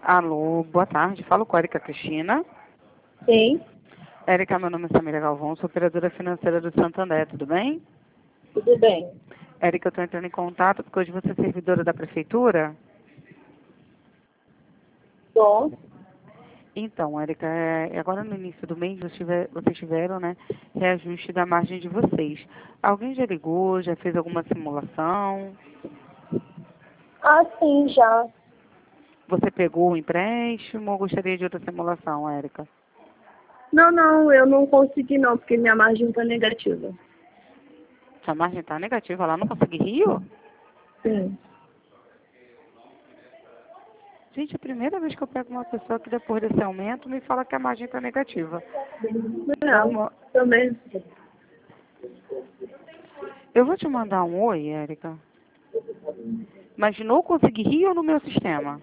Alô, boa tarde. Falo com a Érica Cristina. Sim, Érica, meu nome é Samira Galvão, sou operadora financeira do Santander, tudo bem? tudo bem. Érica, eu estou entrando em contato porque hoje você é servidora da prefeitura. Bom, Então, Érica, agora no início do mês vocês tiveram, né, reajuste da margem de vocês. Alguém já ligou, já fez alguma simulação? sim, já. Você pegou o empréstimo ou gostaria de outra simulação, Érica? Não, eu não consegui não, porque minha margem está negativa. Sua margem está negativa lá no Consegui Rio? Sim. Gente, é a primeira vez que eu pego uma pessoa que depois desse aumento me fala que a margem está negativa. Não, Normal. também. Eu vou te mandar um oi, Érica. Mas no Consegui Rio ou no meu sistema?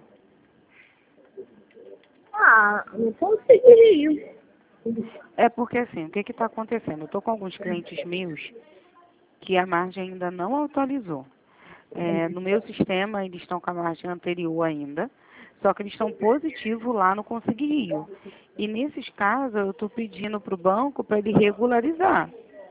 Não consegui. É porque assim, o que está acontecendo? Eu estou com alguns clientes meus que a margem ainda não atualizou. No meu sistema, eles estão com a margem anterior ainda, só que eles estão positivos lá no Consegui Rio. E nesses casos, eu estou pedindo para o banco para ele regularizar.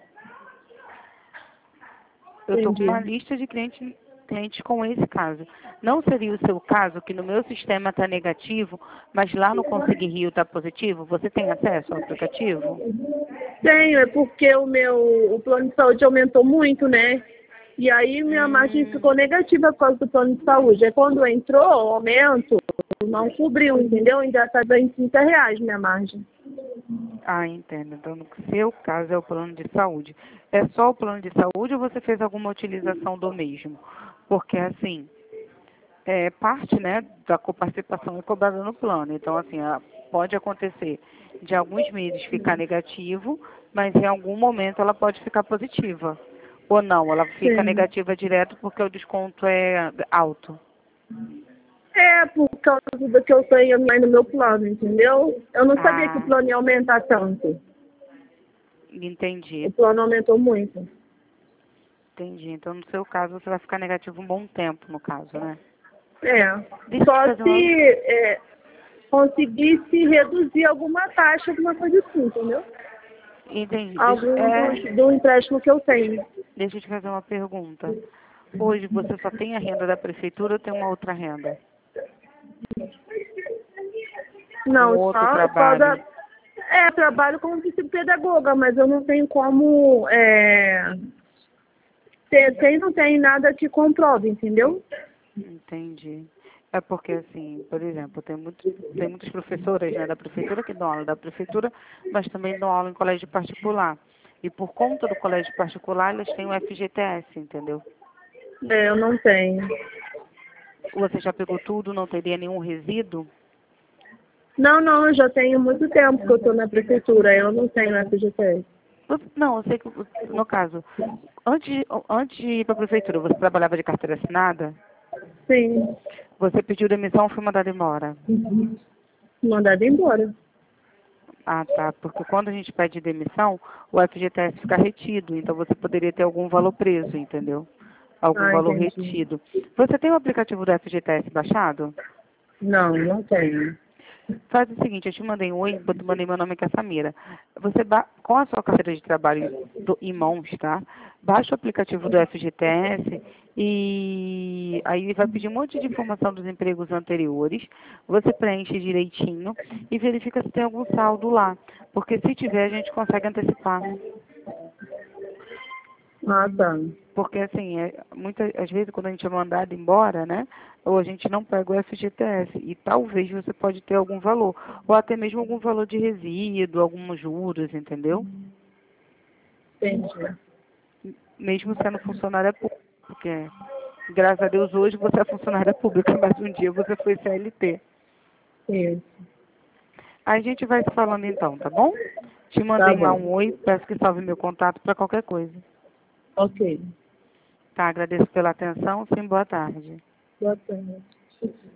Eu estou com uma Entendi. lista de clientes com esse caso. Não seria o seu caso, que no meu sistema está negativo, mas lá no Consegui Rio está positivo? Você tem acesso ao aplicativo? Tenho, é porque o plano de saúde aumentou muito, né? E aí minha margem ficou negativa por causa do plano de saúde. Aí quando entrou o aumento, não cobriu, entendeu? Ainda está dando R$ 30 minha margem. Entendo. Então, no seu caso, é o plano de saúde. É só o plano de saúde ou você fez alguma utilização do mesmo? Porque, assim, parte, né, da coparticipação é cobrada no plano. Então, assim, pode acontecer de alguns meses ficar negativo, mas em algum momento ela pode ficar positiva. Ou não, ela fica Sim. negativa direto porque o desconto é alto. É, por causa do que eu tenho mais no meu plano, entendeu? Eu não sabia que o Ah, plano ia aumentar tanto. O entendi. plano aumentou muito. Entendi. Então, no seu caso, você vai ficar negativo um bom tempo, no caso, né? É. Deixa eu te Só fazer uma... se conseguisse reduzir alguma taxa, alguma coisa assim, entendeu? Entendi. Algum do empréstimo que eu tenho. Deixa eu te fazer uma pergunta. Hoje você só tem a renda da prefeitura ou tem uma outra renda? Um Não, outro só da. trabalho? Trabalho como psicopedagoga, mas eu não tenho como. Não tem nada que comprove, entendeu? Entendi. É porque, assim, por exemplo, tem muitas professoras, né, da prefeitura que dão aula da prefeitura, mas também dão aula em colégio particular. E por conta do colégio particular, eles têm o FGTS, entendeu? Eu não tenho. Você já pegou tudo, não teria nenhum resíduo? Não, eu já tenho muito tempo que eu estou na prefeitura, eu não tenho FGTS. Não, eu sei que, no caso, antes de ir para a prefeitura, você trabalhava de carteira assinada? Sim, Você pediu demissão ou foi mandado embora? mandado embora. Ah, tá. Porque quando a gente pede demissão, o FGTS fica retido. Então você poderia ter algum valor preso, entendeu? Algum valor Entendi. retido. Você tem o aplicativo do FGTS baixado? Não tenho. Faz o seguinte, eu te mandei um oi, eu te mandei meu nome que é Samira. Você, com a sua carteira de trabalho em mãos, tá? Baixa o aplicativo do FGTS e aí ele vai pedir um monte de informação dos empregos anteriores. Você preenche direitinho e verifica se tem algum saldo lá. Porque se tiver, a gente consegue antecipar. Tá. Porque, assim, às vezes quando a gente é mandado embora, né? Ou a gente não pega o FGTS. E talvez você pode ter algum valor. Ou até mesmo algum valor de resíduo, alguns juros, entendeu? Entendi. Mesmo sendo funcionária pública. Porque, graças a Deus, hoje você é funcionária pública, mas um dia você foi CLT. Isso. A gente vai se falando então, tá bom? Te Tá mandei lá bom. um oi, peço que salve meu contato para qualquer coisa. Ok. Tá, agradeço pela atenção, sim, boa tarde. Boa tarde.